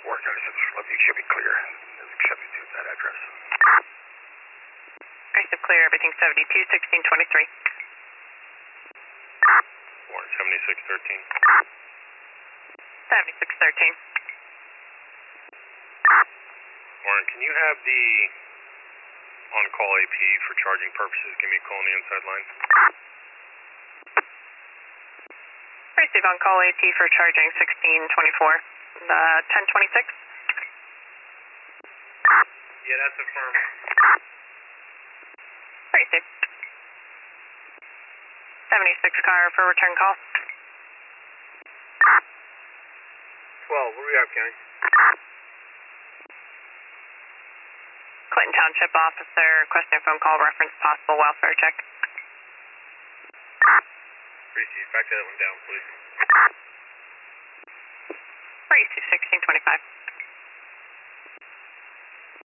Warren County 6, let me should be clear. There's a 72 at that address. Aggressive clear, everything 72, 1623. Warren 7613. 7613. Warren, can you have the on-call AP for charging purposes? Give me a call on the inside line. Receive on call AP for charging 1624. 1026. Yeah, that's affirmed. Receive. 76 car for return call. 12, what do we have, County? Clinton Township officer requesting phone call reference possible welfare check. Receive, back that one down, please. Receive 1625.